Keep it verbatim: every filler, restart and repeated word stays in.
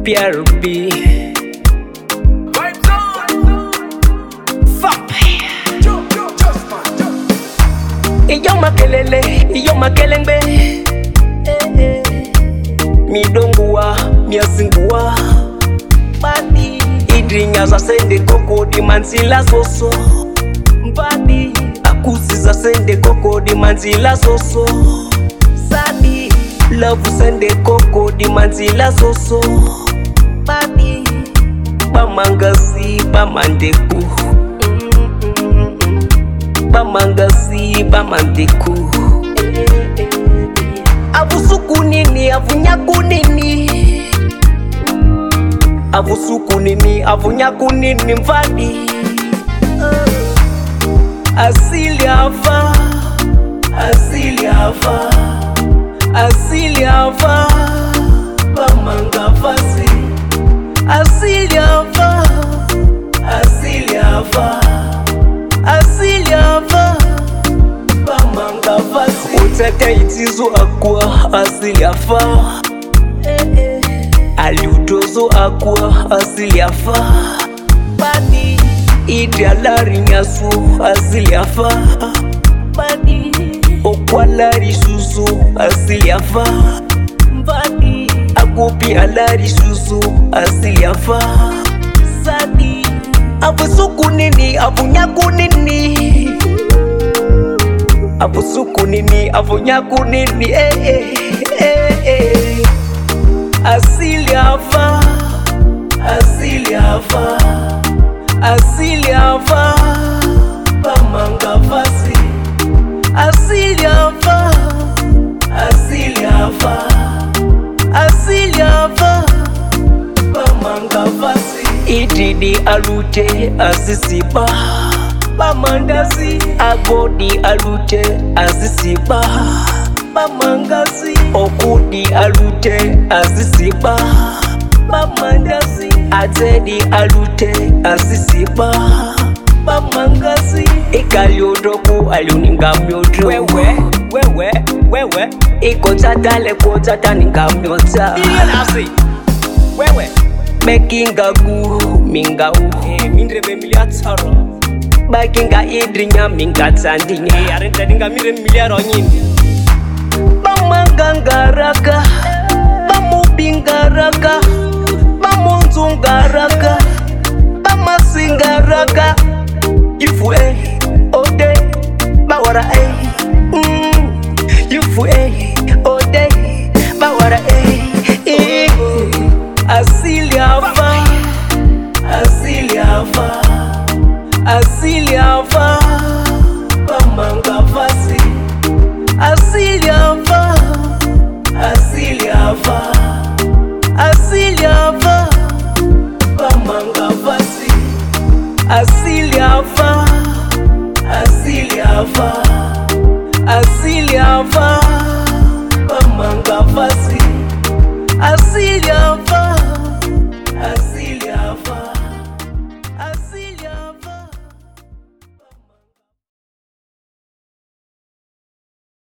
P R B. Iyo makelele, iyo makelengbe. Midongua, miasingua. Badi, idringa za sende koko di manzila soso. Badi, akusi za sende koko di manzila soso. Sadi, love sende koko di manzila soso. Badi, bamangasi, bamandeku. Bamangasi, bamandeku. Avusuku nini, avunyaku nini. Avusuku nini, avunyaku nini mvadi. Asili hava, asili hava, asili hava. Bamanga fasi. Asili hava, asili hava, asili hava. Bamanga fasi. Utaka itizo akwa asili hava. Aliutozo akwa asili hava. Badi idealari nyasu asili hava. Badi okwalari susu asili hava. Badi agopi alari susu asili hava. Sadi avusuku nini, avunyaku nini. Avusuku nini, avunyaku nini. Eh eh eh eh. Asili hava, asili hava, asili hava. Bamanga fasi. Asili hava, asili hava, asili hava. Bamanga fasi. Ididi alute asisiba. Bamandasi agodi alute asisiba. Bamangasi okudi alute asisiba. Bamandasi atedi alute asisiba. Bamangasi ikalyodoku aluninga myoto. Wewe, wewe, wewe. Iko tatale ko tataninga myota. Nasi. Wewe. Bekinga gu minga u. Eh, mindre be miliataro. Bakinga idrinya minga tsandinya. Eh, arenta dinga mire miliaro nyindi. Bamangangaraka, bamubingaraka, bamunzungaraka, bamasingaraka. Ifu eh, ode, bawara eh. Mm. Ifu eh, ode, bawara eh. eh. Asili hava, asili hava, asili hava. Bamanga fasi. Asili hava, asili hava, asili hava. Bamanga fasi. Asili hava, asili hava, asili hava.